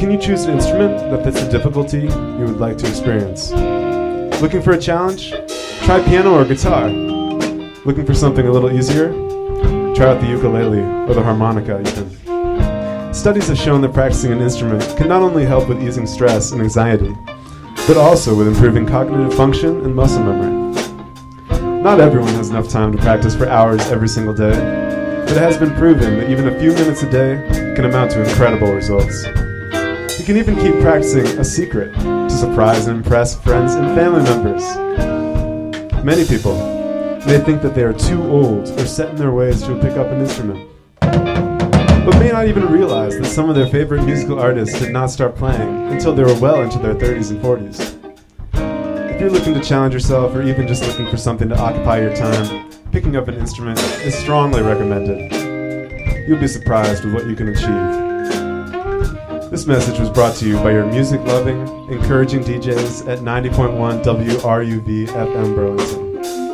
can you choose an instrument that fits the difficulty you would like to experience? Looking for a challenge? Try piano or guitar. Looking for something a little easier? Try out the ukulele or the harmonica even. Studies have shown that practicing an instrument can not only help with easing stress and anxiety, but also with improving cognitive function and muscle memory. Not everyone has enough time to practice for hours every single day, but it has been proven that even a few minutes a day can amount to incredible results. You can even keep practicing a secret to surprise and impress friends and family members. Many people may think that they are too old or set in their ways to pick up an instrument, but may not even realize that some of their favorite musical artists did not start playing until they were well into their 30s and 40s. If you're looking to challenge yourself or even just looking for something to occupy your time, picking up an instrument is strongly recommended. You'll be surprised with what you can achieve. This message was brought to you by your music-loving, encouraging DJs at 90.1 WRUV FM Burlington.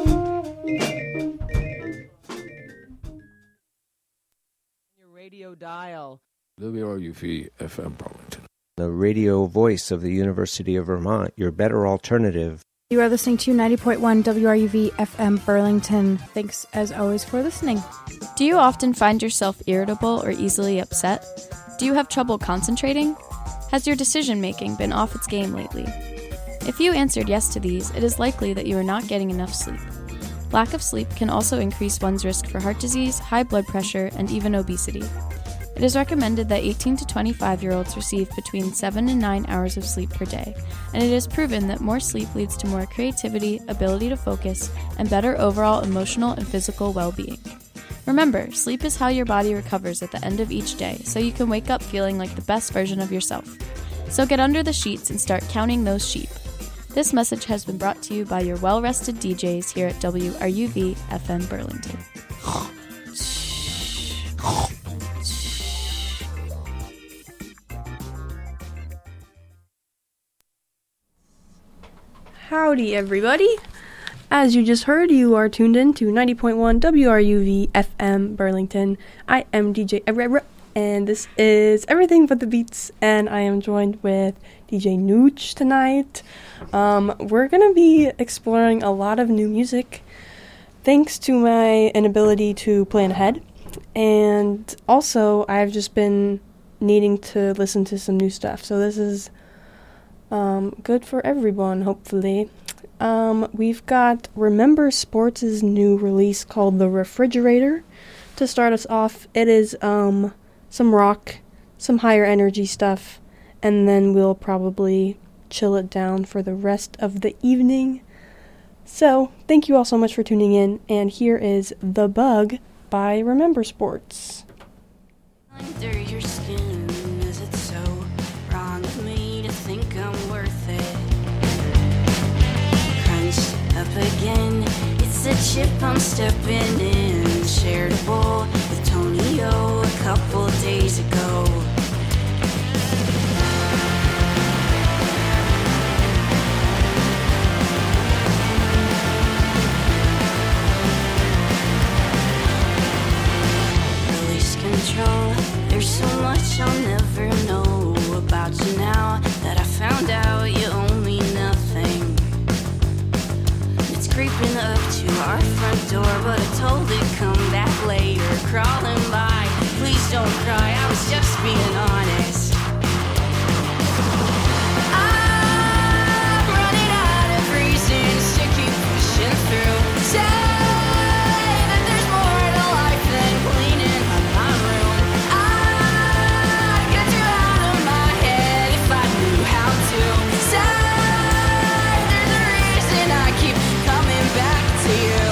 Your radio dial. WRUV FM Burlington. The radio voice of the University of Vermont, your better alternative. You are listening to 90.1 WRUV FM Burlington. Thanks, as always, for listening. Do you often find yourself irritable or easily upset? Do you have trouble concentrating? Has your decision-making been off its game lately? If you answered yes to these, it is likely that you are not getting enough sleep. Lack of sleep can also increase one's risk for heart disease, high blood pressure, and even obesity. It is recommended that 18 to 25-year-olds receive between 7 and 9 hours of sleep per day, and it is proven that more sleep leads to more creativity, ability to focus, and better overall emotional and physical well-being. Remember, sleep is how your body recovers at the end of each day, so you can wake up feeling like the best version of yourself. So get under the sheets and start counting those sheep. This message has been brought to you by your well-rested DJs here at WRUV FM Burlington. Howdy, everybody. As you just heard, you are tuned in to 90.1 WRUV FM Burlington. I am DJ Ebra, and this is Everything But the Beats, and I am joined with DJ Nooch tonight. We're going to be exploring a lot of new music, thanks to my inability to plan ahead, and also I've just been needing to listen to some new stuff, so this is good for everyone, hopefully. We've got Remember Sports' new release called The Refrigerator. To start us off, it is some rock, some higher energy stuff, and then we'll probably chill it down for the rest of the evening. So, thank you all so much for tuning in, and here is The Bug by Remember Sports. Under your skin, is it so wrong of me to think I'm worth it? Crunched up again, it's a chip I'm stepping in. Shared a bowl with Tony O a couple days ago. Release control, there's so much I'll never know about you now that I found out you owe me nothing. It's creeping up to our front door, but I told it come back later. Crawling by, please don't cry, I was just being honest. I'm running out of reasons to keep pushing through. Say that there's more to life than cleaning up my room. I'd get you out of my head if I knew how to. Say there's a reason I keep coming back to you.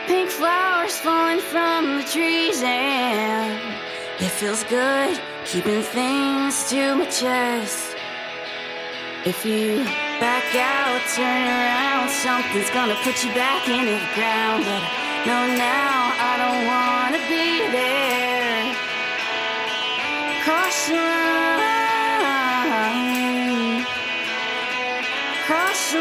pink flowers falling from the trees, and it feels good keeping things to my chest. If you back out, turn around, something's gonna put you back into the ground. But no, now I don't wanna be there. Cross the line, cross the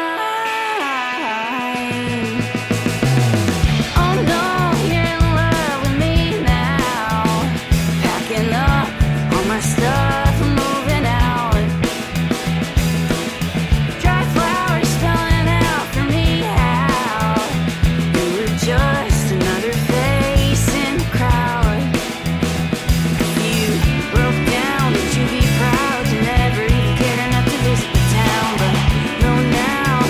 line. Oh no, you're in love with me now. Packing up all my stuff, I'm moving out. Dry flowers spelling out for me how you were just another face in the crowd. If you broke down, would you be proud? You never even cared enough to visit the town. But no, now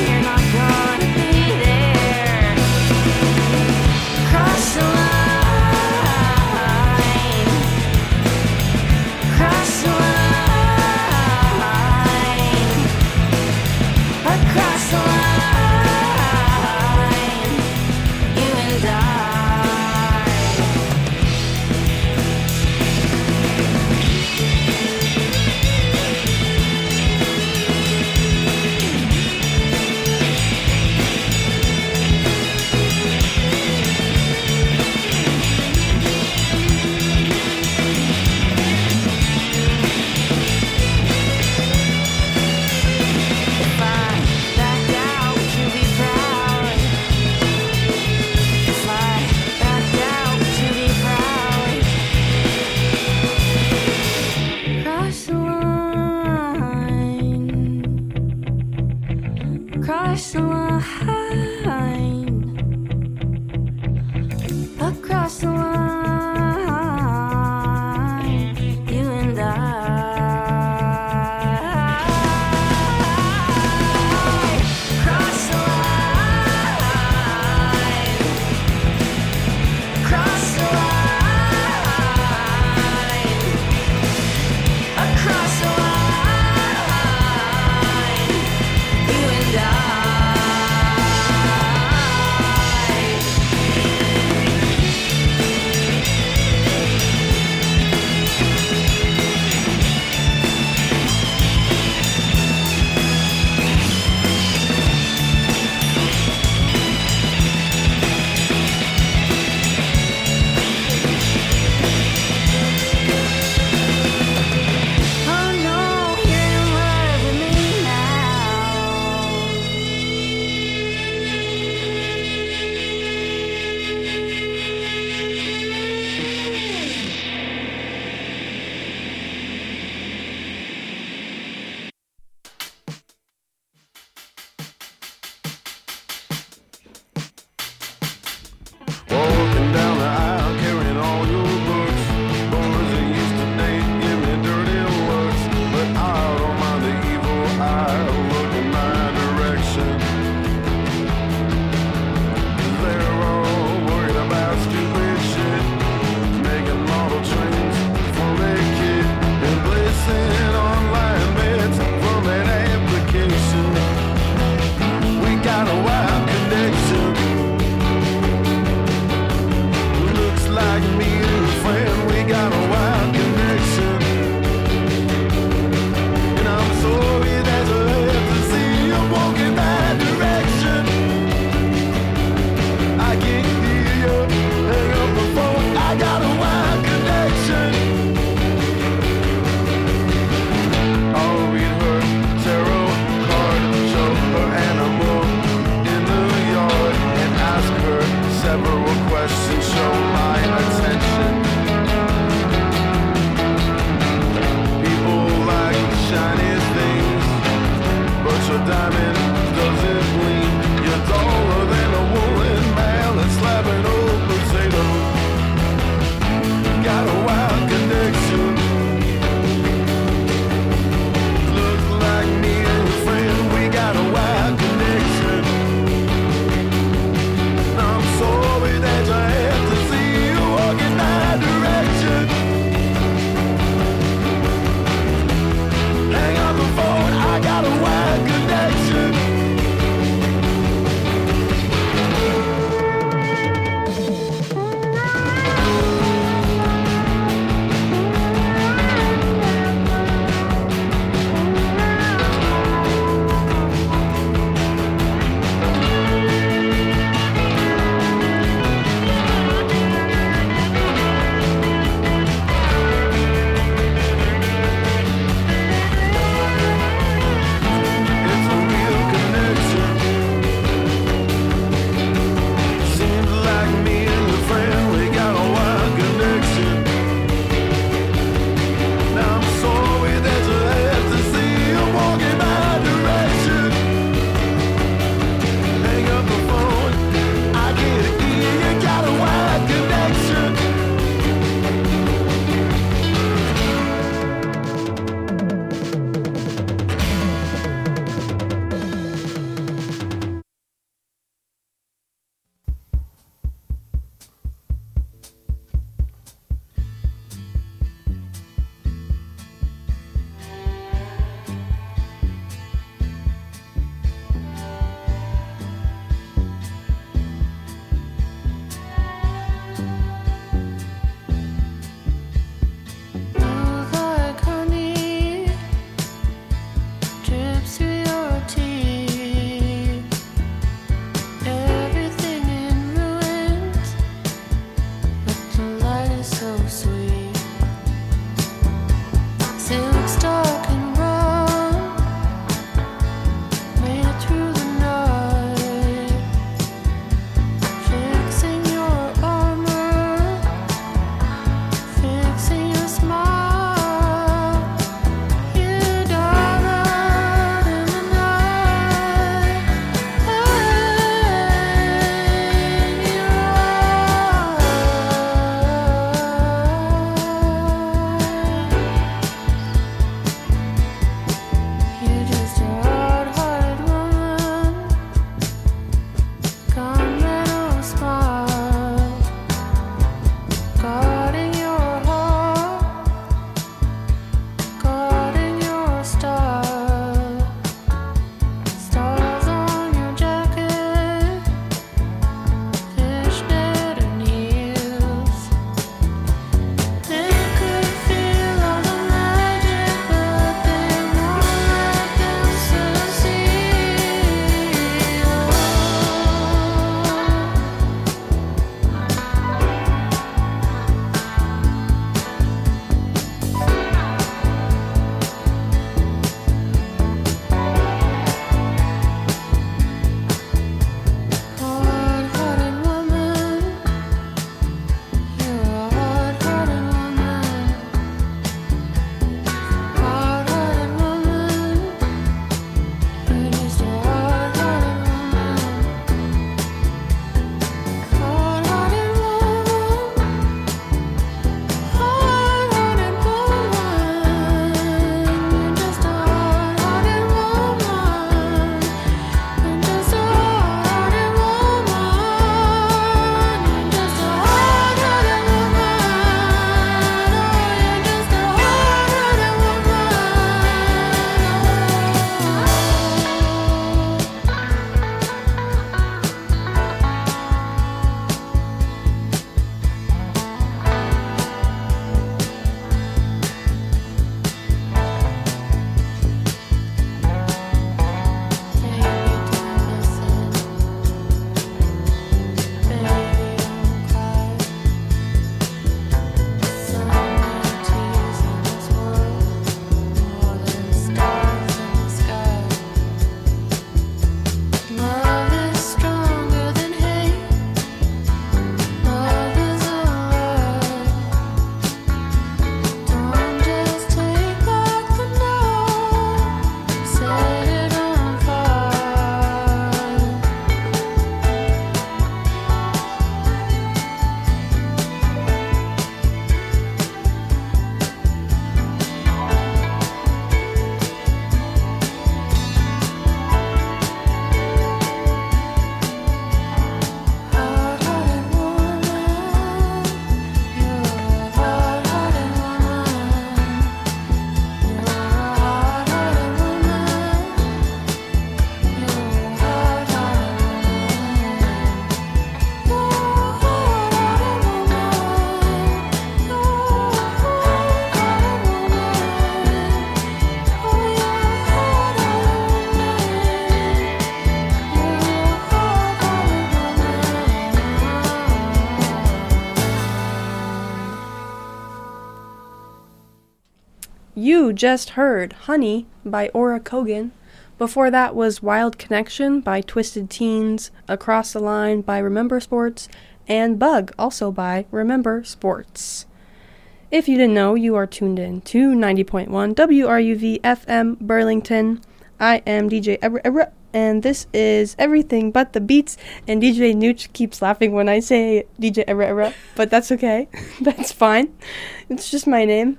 You just heard Honey by Aura Kogan. Before that was Wild Connection by Twisted Teens, Across the Line by Remember Sports, and Bug, also by Remember Sports. If you didn't know, you are tuned in to 90.1 WRUV FM Burlington. I am DJ Ebra, and this is Everything But the Beats, and DJ Nooch keeps laughing when I say DJ Ebra, but that's okay. That's fine. It's just my name.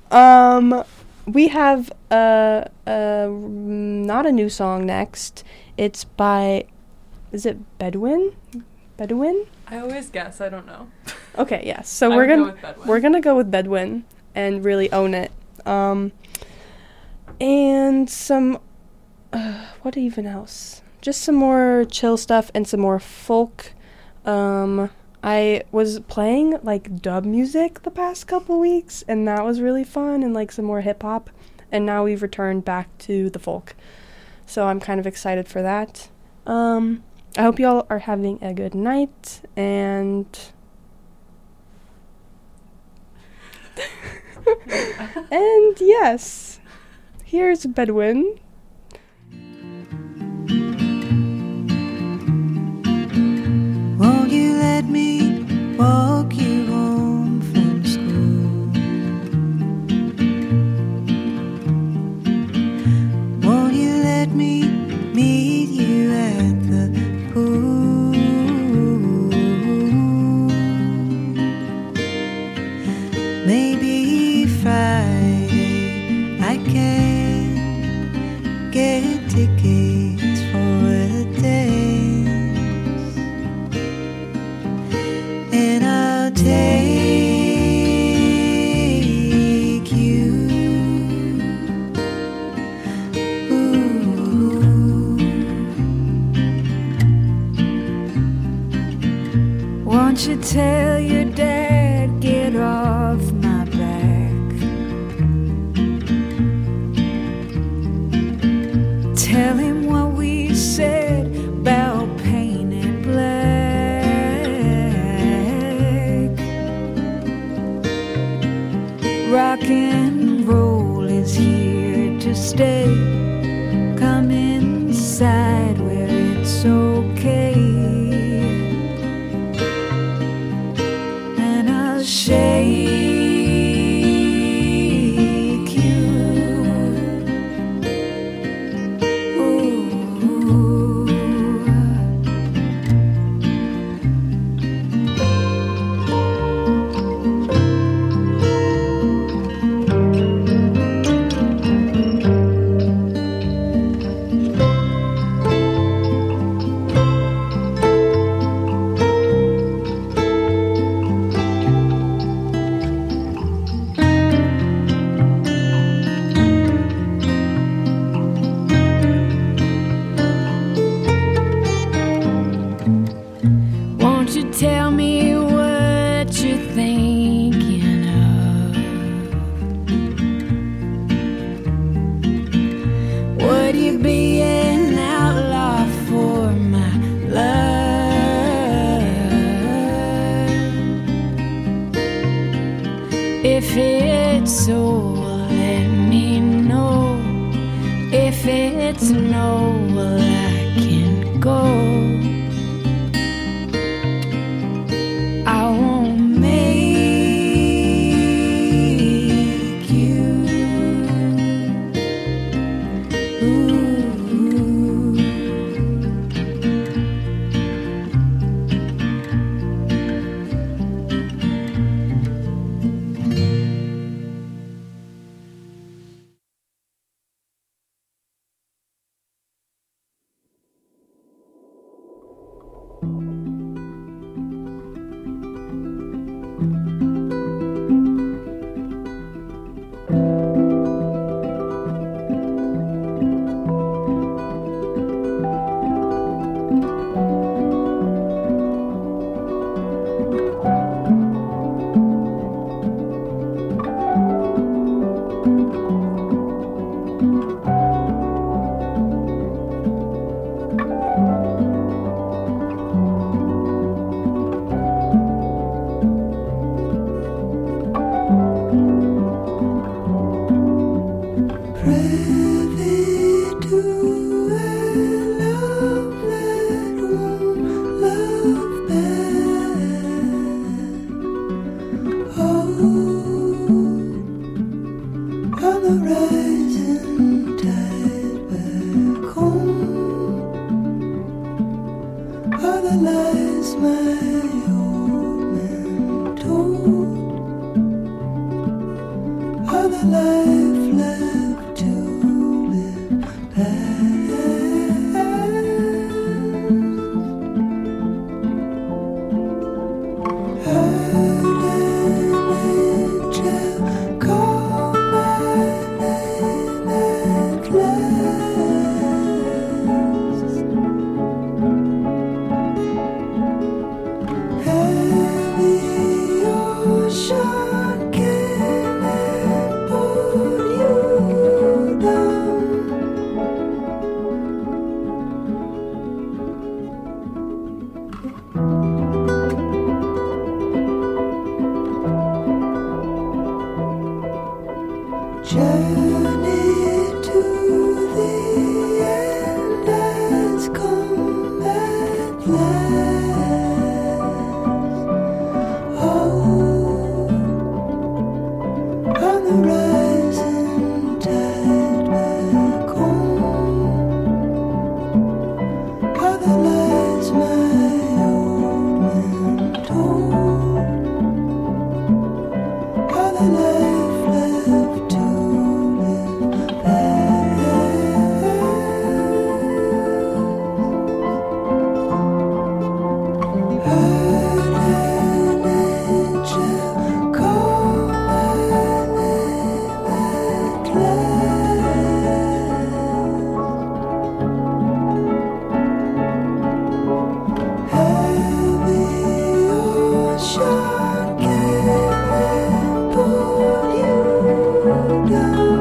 We have not a new song next. It's by, is it Bedouin? Bedouin? I always guess. I don't know. Okay, yes. So I we're would go gonna with Bedouin. we're gonna go with Bedouin and really own it. And some what even else? Just some more chill stuff and some more folk. I was playing like dub music the past couple weeks, and that was really fun, and like some more hip hop. And now we've returned back to the folk, so I'm kind of excited for that. I hope y'all are having a good night, and and yes, here's Bedouin. Won't you let me walk you home from school? Won't you let me meet you at the pool? Maybe Friday I can get tickets for a dance, and I'll take you. Won't you tell your dad, get off my back? Tell him what we said about painted black. Rock and roll is here to stay. Come inside where it's okay, and I'll shake you. Won't you tell me what you're thinking of? Would you be an outlaw for my love? If it's so, let me know. If it's no, well, I can go. I won't make you. lies my old man told, other life left to live past. Heard an angel call my name at last. Heavy ocean came and pulled you down. Journey to the end has come at last. Oh, on the rising tide back home, other lies my old man told, other life left to live past. Heard an angel call my name at last. Heavy ocean came and pulled you down.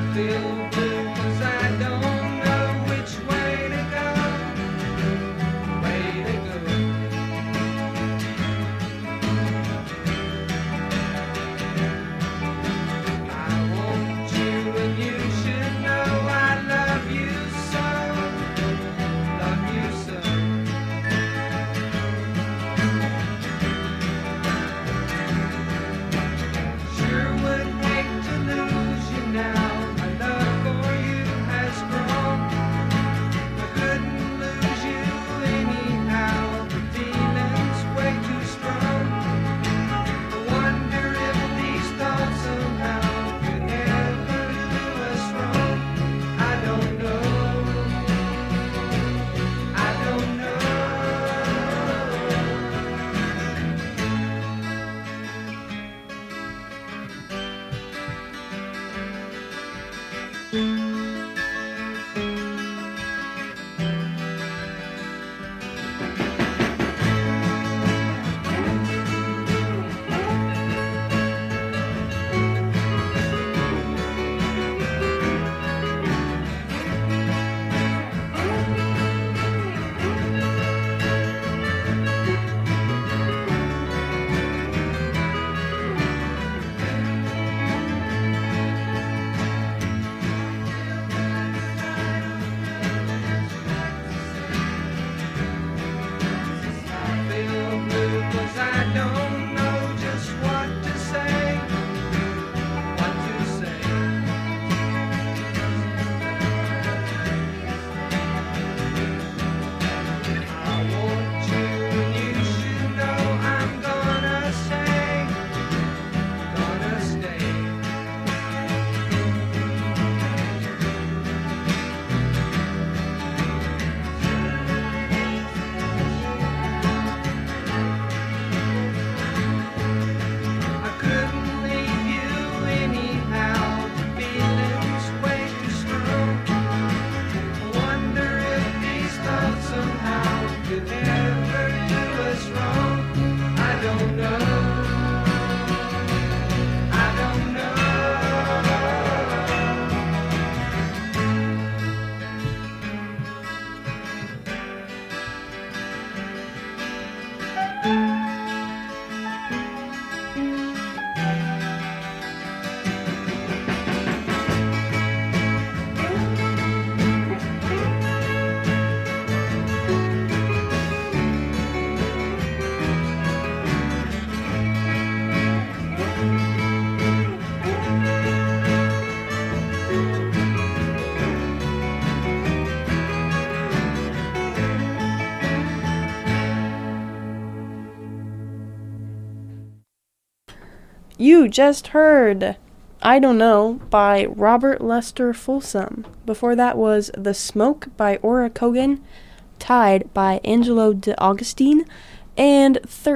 You just heard I Don't Know by Robert Lester Folsom. Before that was The Smoke by Ora Kogan, Tide by Angelo DeAugustine, and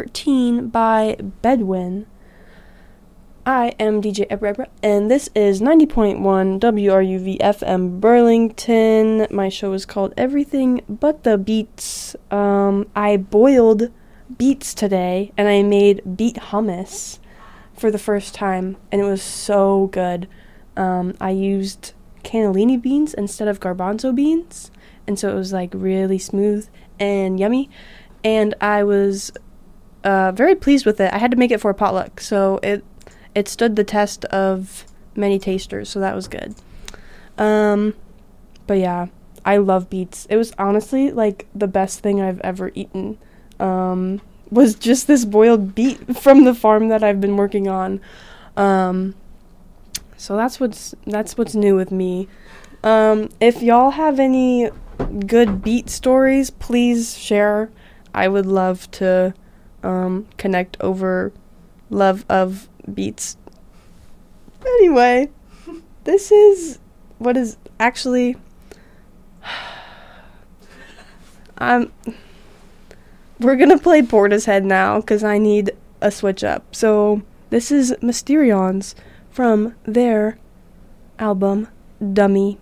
13 by Bedouin. I am DJ Ebra, and this is 90.1 WRUV FM Burlington. My show is called Everything But the Beats. I boiled beets today, and I made beet hummus for the first time, and it was so good. I used cannellini beans instead of garbanzo beans, and so it was like really smooth and yummy, and I was very pleased with it. I had to make it for a potluck, so it stood the test of many tasters, so that was good. But yeah, I love beets. It was honestly like the best thing I've ever eaten. Was just this boiled beet from the farm that I've been working on. So that's what's new with me. If y'all have any good beet stories, please share. I would love to connect over love of beets. Anyway, this is what is actually we're gonna play Portishead now because I need a switch up. So this is Mysterions from their album Dummy.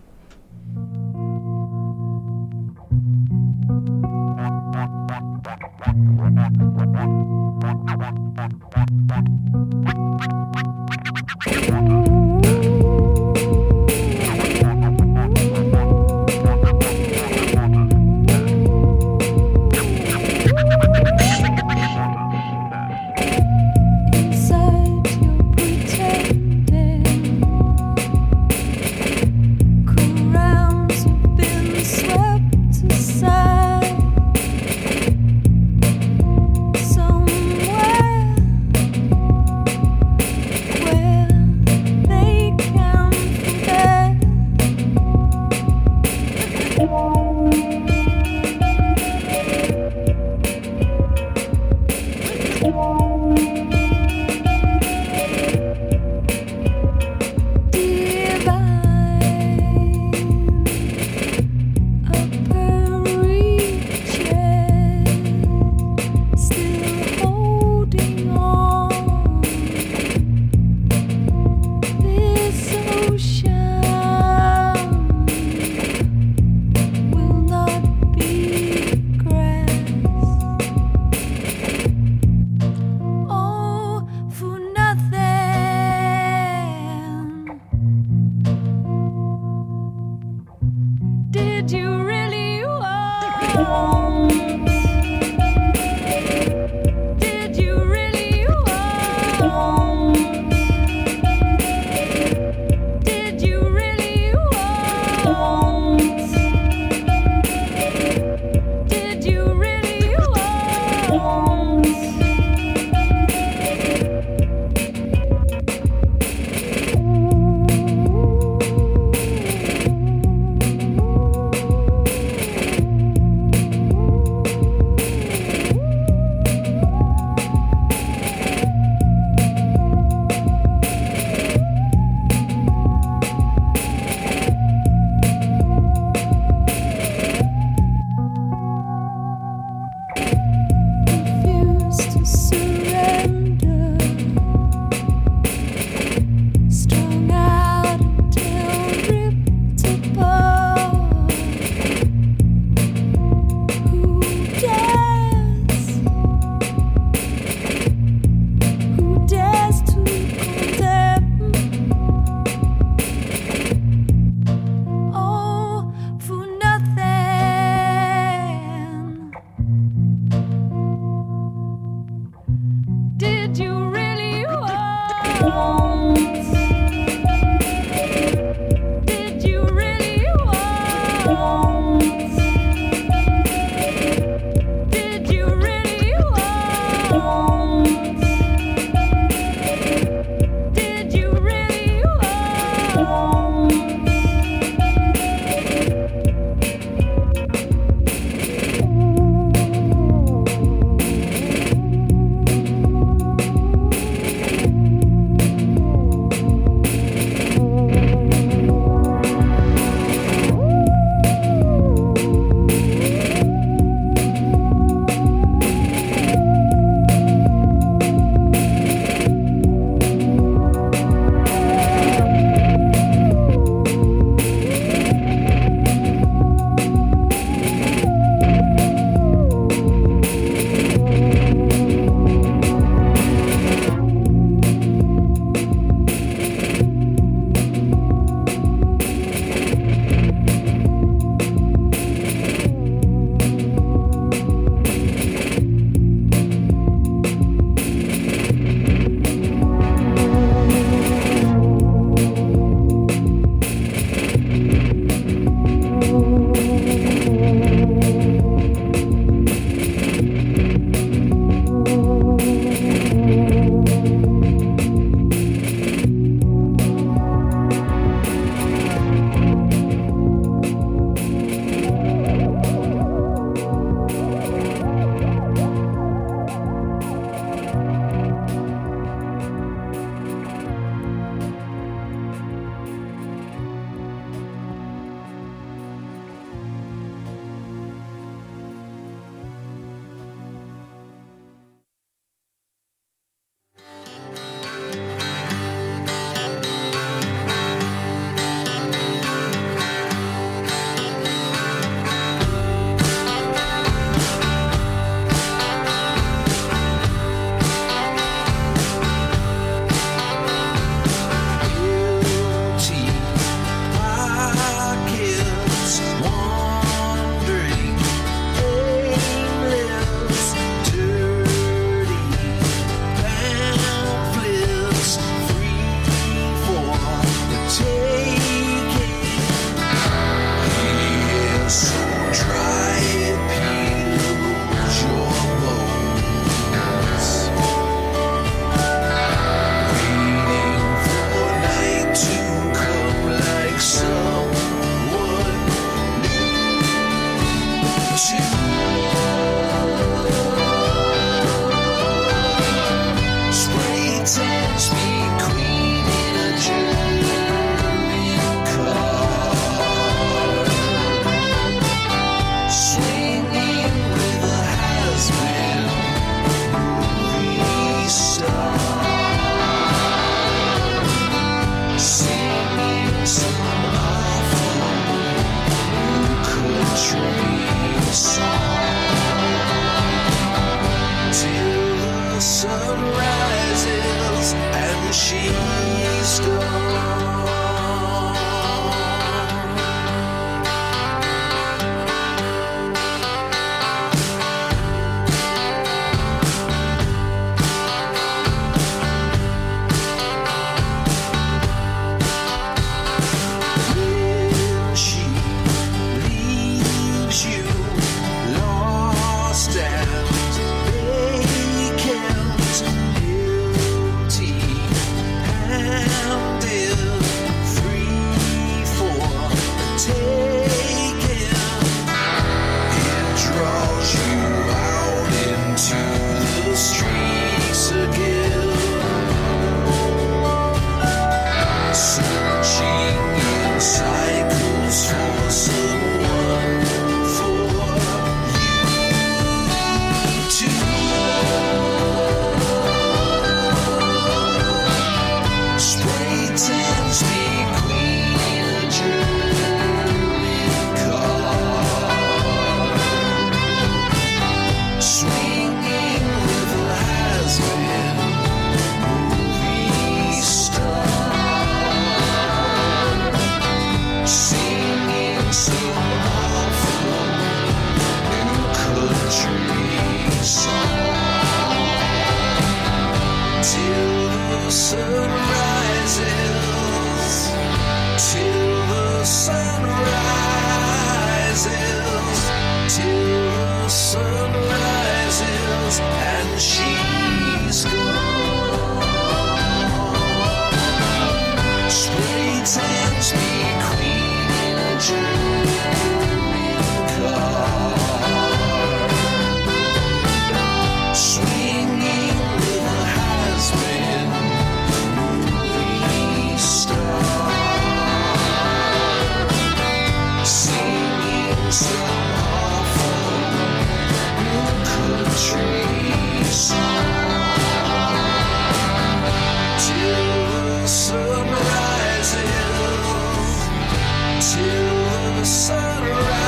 till the sun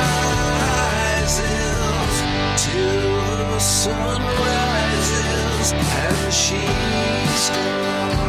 rises, till the sun rises, and she's gone.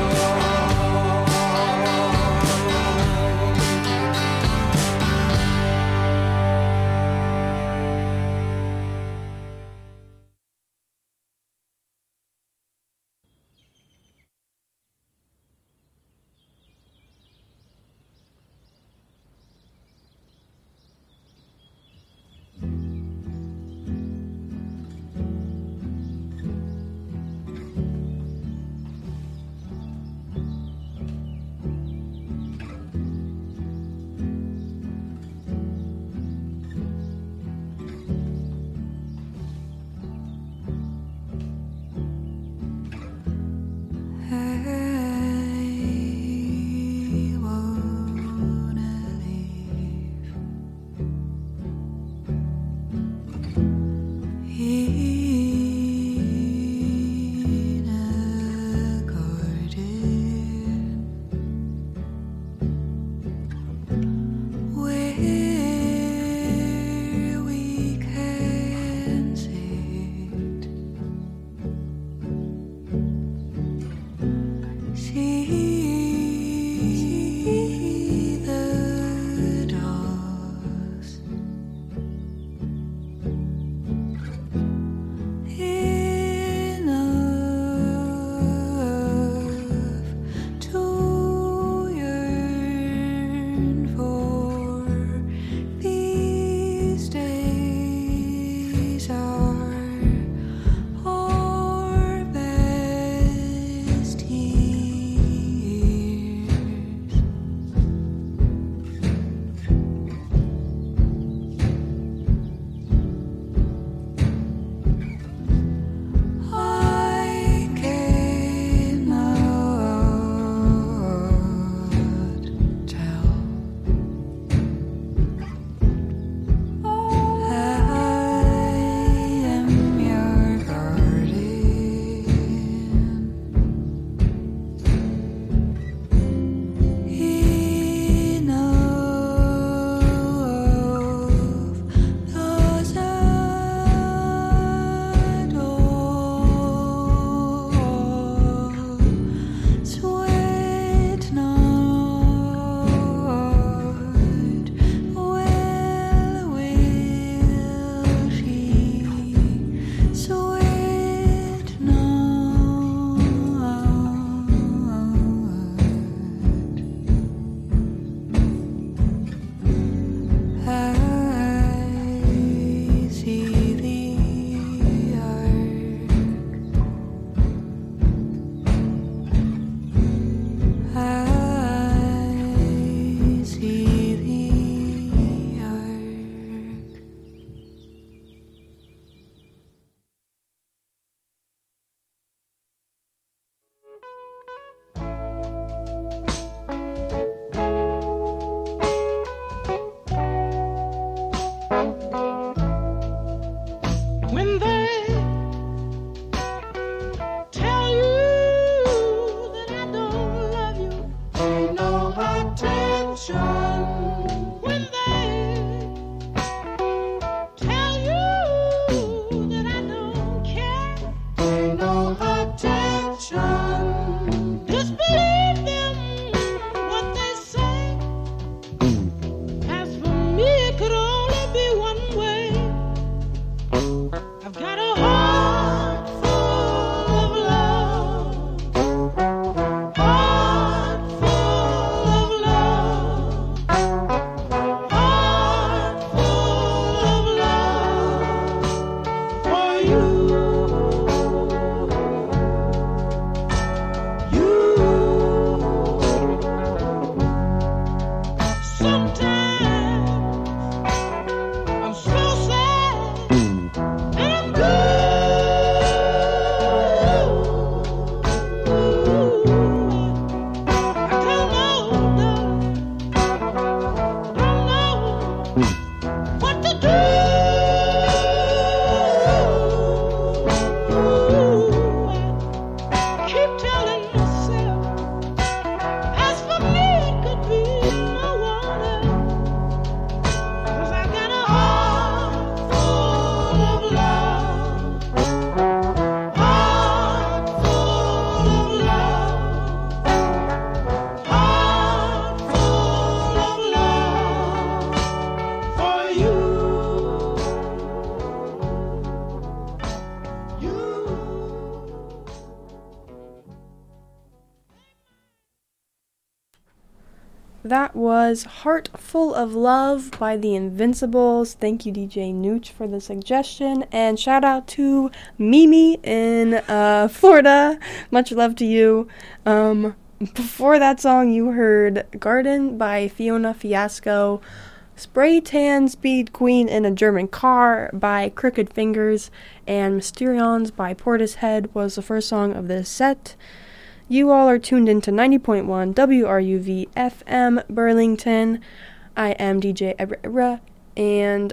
that was Heart Full of Love by the Invincibles. Thank you, DJ Nooch, for the suggestion. And shout out to Mimi in Florida. Much love to you. Before that song, you heard Garden by Fiona Fiasco, Spray Tan Speed Queen in a German Car by Crooked Fingers, and Mysterions by Portishead was the first song of this set. You all are tuned into 90.1 WRUV FM Burlington. I am DJ Ebra, and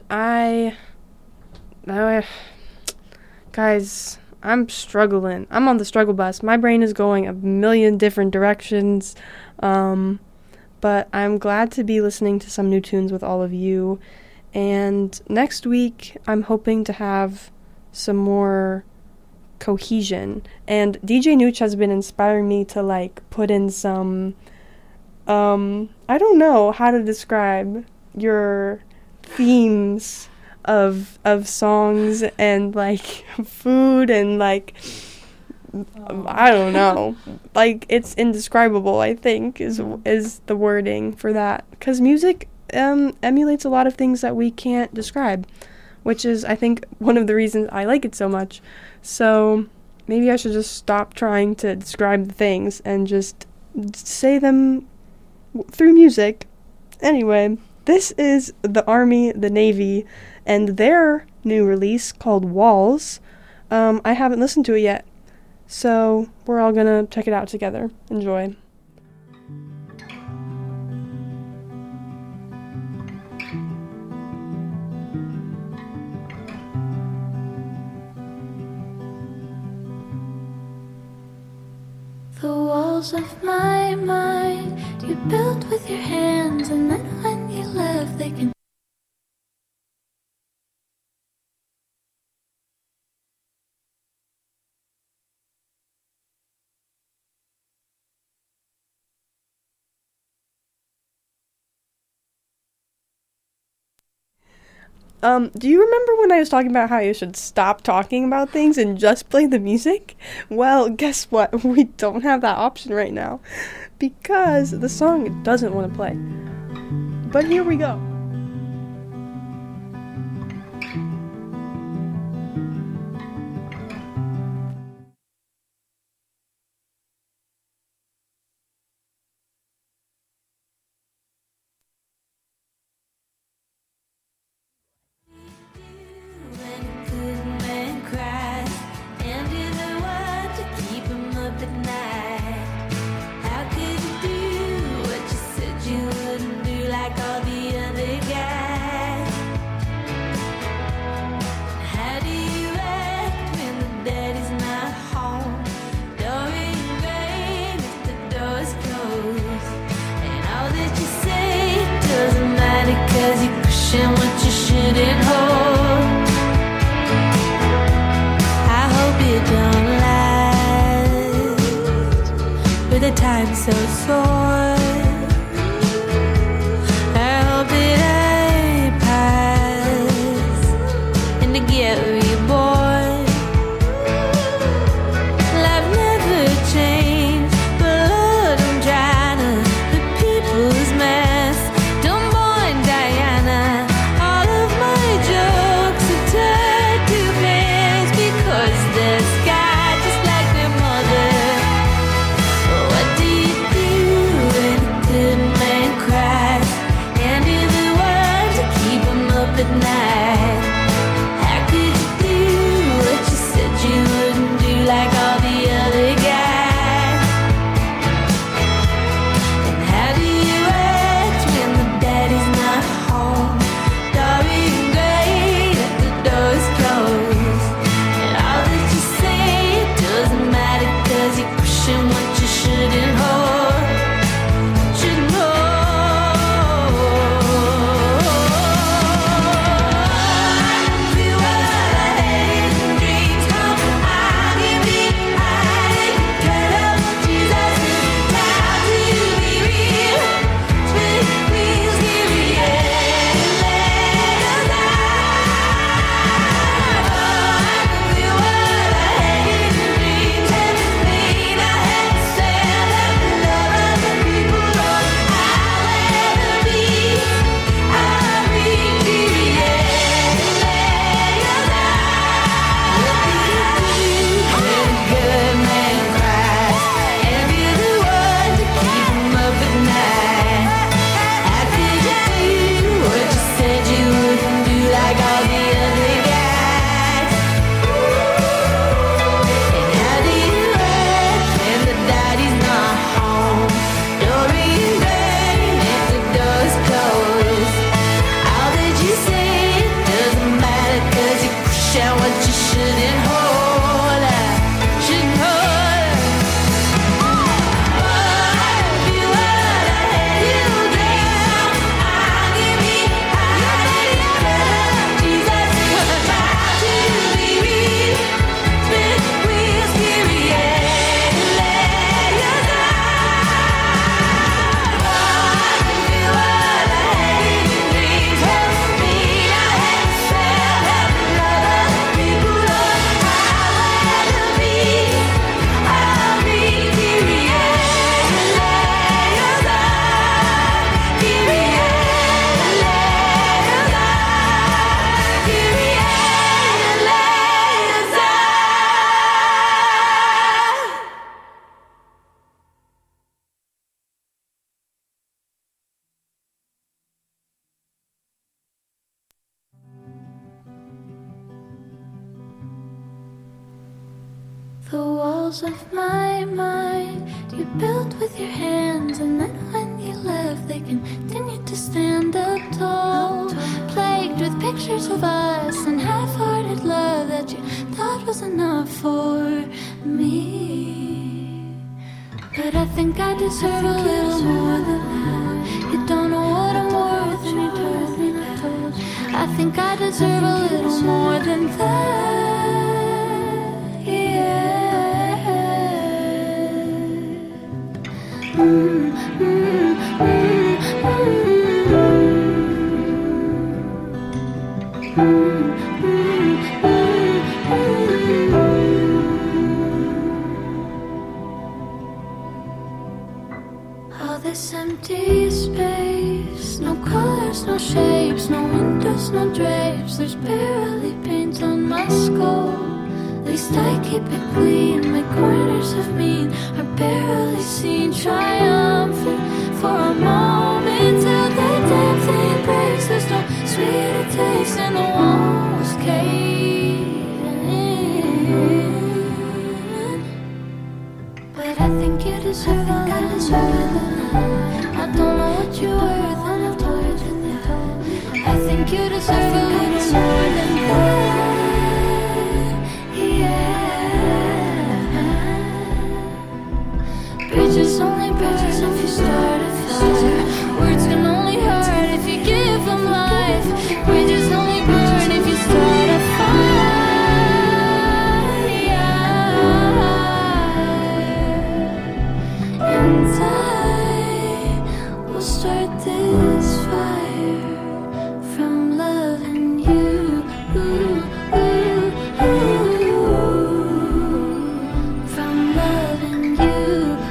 guys, I'm struggling. I'm on the struggle bus. My brain is going a million different directions, but I'm glad to be listening to some new tunes with all of you. And next week, I'm hoping to have some more cohesion, and DJ Nooch has been inspiring me to like put in some I don't know how to describe your themes of songs and like food and like I don't know, like it's indescribable, I think is the wording for that, because music emulates a lot of things that we can't describe, which is I think one of the reasons I like it so much. So maybe I should just stop trying to describe the things and just say them through music. Anyway, this is the Army, the Navy, and their new release called Walls. I haven't listened to it yet, so we're all gonna check it out together. Enjoy. The walls of my mind you built with your hands, and then when you left they can Do you remember when I was talking about how you should stop talking about things and just play the music? Well, guess what? We don't have that option right now because the song doesn't want to play. But here we go. Cause you're pushing what you shouldn't hold. I hope it don't last with a time so short. I hope it I pass and to get reborn. Life never changed, but Lord, I'm trying to put people's mess. Because the sky, just like their mother. What do you do walls of my mind you built with your hands, and then when you left they continued to stand up tall, plagued with pictures of us and half-hearted love that you thought was enough for me. But I think I deserve a little more than that. You don't know what I'm worth, and you told me that. I think I deserve a little more than that. Yeah. All this empty space, no colors, no shapes, no windows, no drapes. There's barely paint on my skull. At least I keep it clean. My corners of mean are barely seen. Triumphant for a moment till the damn thing breaks. There's no sweeter taste and the walls cave in. But I think you deserve it. I deserve it. I don't know what you're worth, and I've told you that. I think you deserve a little more than that. Yeah. Bridges only burn if you start a fire. Words can only hurt if you give them life. Bridges only burn if you start a fire. Yeah. And I will start this fire from loving you. From loving you.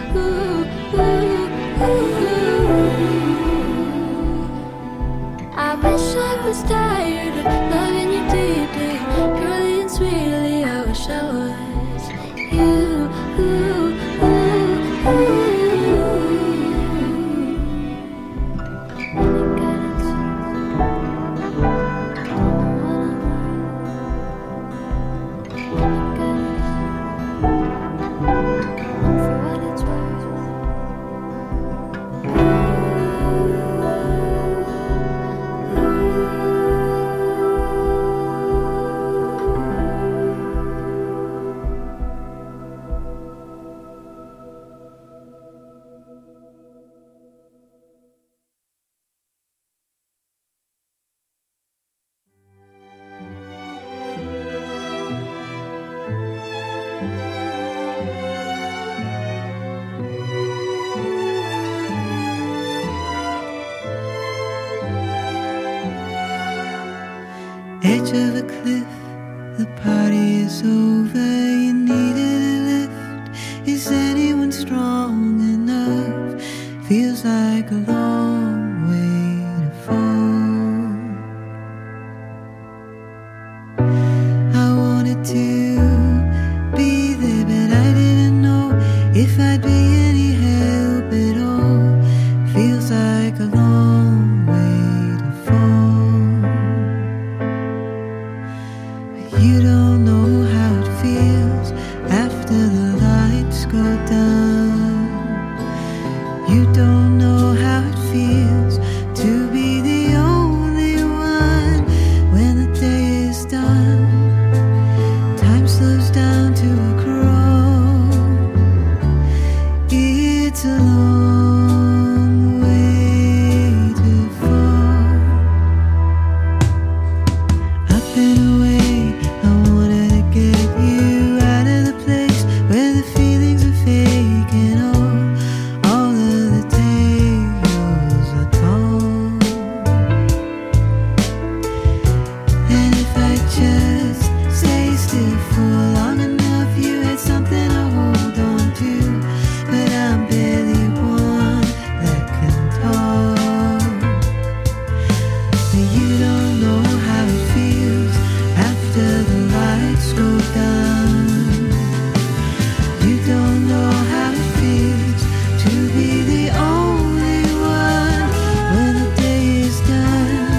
I wish I was tired of loving you deeply, purely and sweetly. I wish I was you. Edge of a cliff, the party is over. You needed a lift. Is anyone strong